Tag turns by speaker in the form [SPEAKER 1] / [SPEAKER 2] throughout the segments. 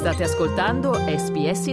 [SPEAKER 1] State ascoltando SBS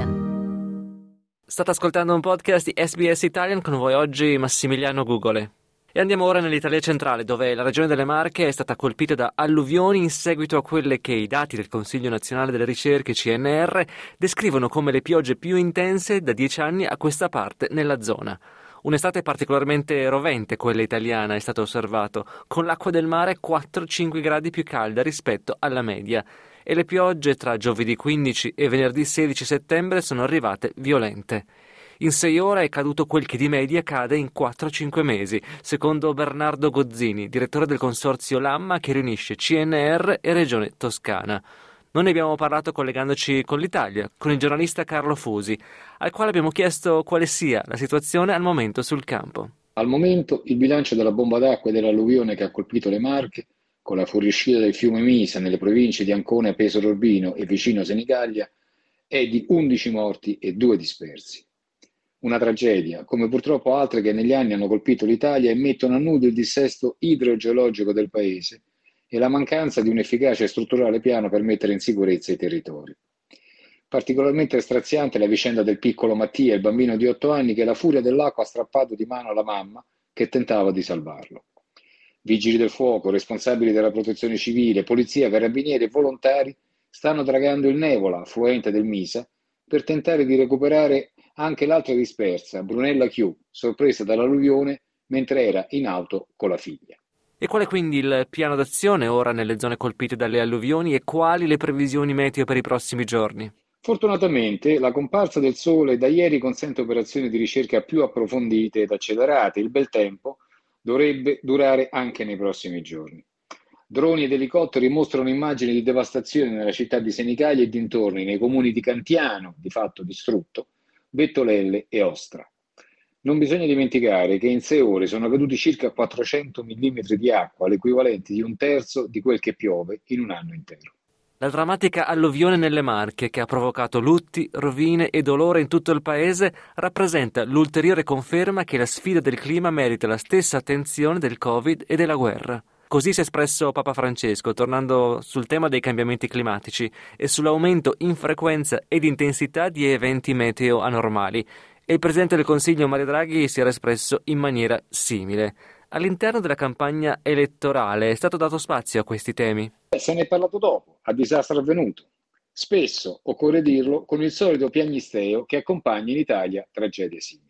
[SPEAKER 1] Italian.
[SPEAKER 2] State ascoltando un podcast di SBS Italian, con voi oggi Massimiliano Gugole. E andiamo ora nell'Italia centrale, dove la regione delle Marche è stata colpita da alluvioni in seguito a quelle che i dati del Consiglio Nazionale delle Ricerche, CNR, descrivono come le piogge più intense da 10 anni a questa parte nella zona. Un'estate particolarmente rovente, quella italiana, è stato osservato, con l'acqua del mare 4-5 gradi più calda rispetto alla media. E le piogge tra giovedì 15 e venerdì 16 settembre sono arrivate violente. In 6 ore è caduto quel che di media cade in 4-5 mesi, secondo Bernardo Gozzini, direttore del consorzio Lamma che riunisce CNR e Regione Toscana. Noi ne abbiamo parlato collegandoci con l'Italia, con il giornalista Carlo Fusi, al quale abbiamo chiesto quale sia la situazione al momento sul campo.
[SPEAKER 3] Al momento il bilancio della bomba d'acqua e dell'alluvione che ha colpito le Marche, con la fuoriuscita del fiume Misa nelle province di Ancona e Pesaro Urbino e vicino Senigallia, è di 11 morti e 2 dispersi. Una tragedia, come purtroppo altre che negli anni hanno colpito l'Italia e mettono a nudo il dissesto idrogeologico del paese e la mancanza di un efficace e strutturale piano per mettere in sicurezza i territori. Particolarmente straziante la vicenda del piccolo Mattia, il bambino di 8 anni che la furia dell'acqua ha strappato di mano alla mamma che tentava di salvarlo. Vigili del fuoco, responsabili della protezione civile, polizia, carabinieri e volontari stanno dragando il Nevola, affluente del Misa, per tentare di recuperare anche l'altra dispersa, Brunella Chiù, sorpresa dall'alluvione mentre era in auto con la figlia.
[SPEAKER 2] E qual è quindi il piano d'azione ora nelle zone colpite dalle alluvioni e quali le previsioni meteo per i prossimi giorni?
[SPEAKER 3] Fortunatamente la comparsa del sole da ieri consente operazioni di ricerca più approfondite ed accelerate. Il bel tempo dovrebbe durare anche nei prossimi giorni. Droni ed elicotteri mostrano immagini di devastazione nella città di Senigallia e dintorni, nei comuni di Cantiano, di fatto distrutto, Bettolelle e Ostra. Non bisogna dimenticare che in 6 ore sono caduti circa 400 mm di acqua, l'equivalente di 1/3 di quel che piove in un anno intero.
[SPEAKER 2] La drammatica alluvione nelle Marche, che ha provocato lutti, rovine e dolore in tutto il paese, rappresenta l'ulteriore conferma che la sfida del clima merita la stessa attenzione del Covid e della guerra. Così si è espresso Papa Francesco, tornando sul tema dei cambiamenti climatici e sull'aumento in frequenza ed intensità di eventi meteo anormali. E il Presidente del Consiglio Mario Draghi si era espresso in maniera simile. All'interno della campagna elettorale è stato dato spazio a questi temi?
[SPEAKER 3] Se ne è parlato dopo, a disastro avvenuto. Spesso, occorre dirlo, con il solito piagnisteo che accompagna in Italia tragedie simili.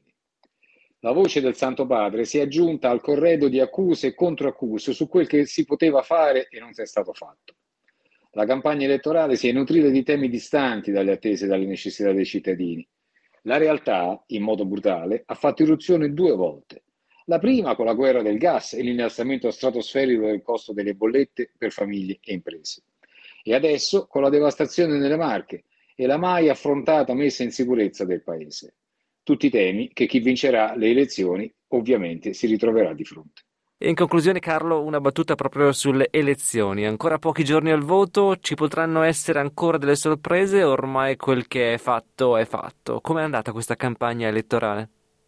[SPEAKER 3] La voce del Santo Padre si è aggiunta al corredo di accuse e controaccuse su quel che si poteva fare e non è stato fatto. La campagna elettorale si è nutrita di temi distanti dalle attese e dalle necessità dei cittadini. La realtà, in modo brutale, ha fatto irruzione 2 volte. La prima con la guerra del gas e l'innalzamento stratosferico del costo delle bollette per famiglie e imprese. E adesso con la devastazione nelle Marche e la mai affrontata messa in sicurezza del paese. Tutti temi che chi vincerà le elezioni ovviamente si ritroverà di fronte.
[SPEAKER 2] E in conclusione, Carlo, una battuta proprio sulle elezioni. Ancora pochi giorni al voto, ci potranno essere ancora delle sorprese? Ormai quel che è fatto è fatto. Com'è andata questa campagna elettorale?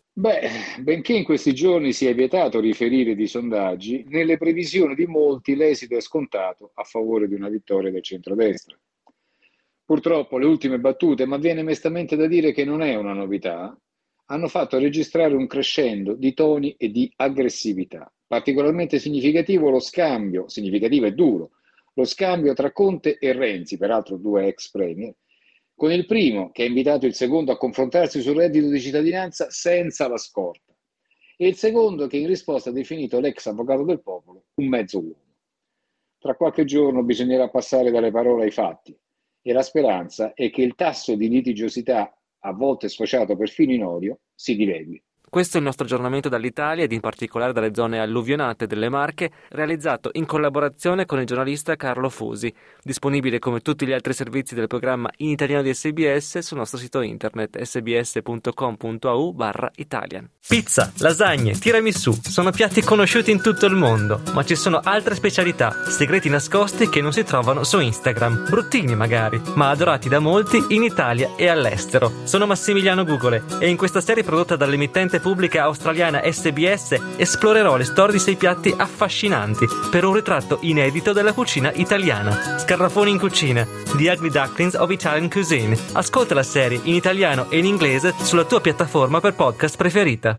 [SPEAKER 3] Benché in questi giorni sia vietato riferire di sondaggi, nelle previsioni di molti l'esito è scontato a favore di una vittoria del centrodestra. Purtroppo le ultime battute, ma viene mestamente da dire che non è una novità, hanno fatto registrare un crescendo di toni e di aggressività. Particolarmente significativo e duro, lo scambio tra Conte e Renzi, peraltro 2 ex premier, con il primo che ha invitato il secondo a confrontarsi sul reddito di cittadinanza senza la scorta e il secondo che in risposta ha definito l'ex avvocato del popolo un mezzo uomo. Tra qualche giorno bisognerà passare dalle parole ai fatti e la speranza è che il tasso di litigiosità, a volte sfociato perfino in odio, si dilegui.
[SPEAKER 2] Questo è il nostro aggiornamento dall'Italia ed in particolare dalle zone alluvionate delle Marche, realizzato in collaborazione con il giornalista Carlo Fusi, disponibile come tutti gli altri servizi del programma in italiano di SBS sul nostro sito internet sbs.com.au/Italian. Pizza, lasagne, tiramisù sono piatti conosciuti in tutto il mondo, ma ci sono altre specialità, segreti nascosti che non si trovano su Instagram, bruttini magari, ma adorati da molti in Italia e all'estero. Sono Massimiliano Gugole e in questa serie prodotta dall'emittente pubblica australiana SBS esplorerò le storie di 6 piatti affascinanti per un ritratto inedito della cucina italiana. Scarafoni in cucina, The Ugly Ducklings of Italian Cuisine. Ascolta la serie in italiano e in inglese sulla tua piattaforma per podcast preferita.